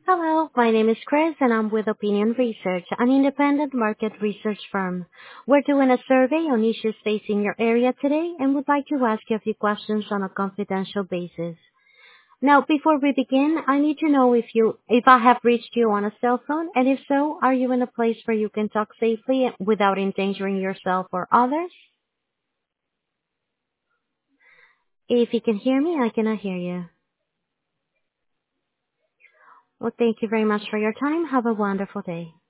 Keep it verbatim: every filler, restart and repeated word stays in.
Hello, my name is Chris and I'm with Opinion Research, an independent market research firm. We're doing a survey on issues facing your area today and would like to ask you a few questions on a confidential basis. Now, before we begin, I need to know if you, if I have reached you on a cell phone, and if so, are you in a place where you can talk safely without endangering yourself or others? If you can hear me, I cannot hear you. Well, thank you very much for your time. Have a wonderful day.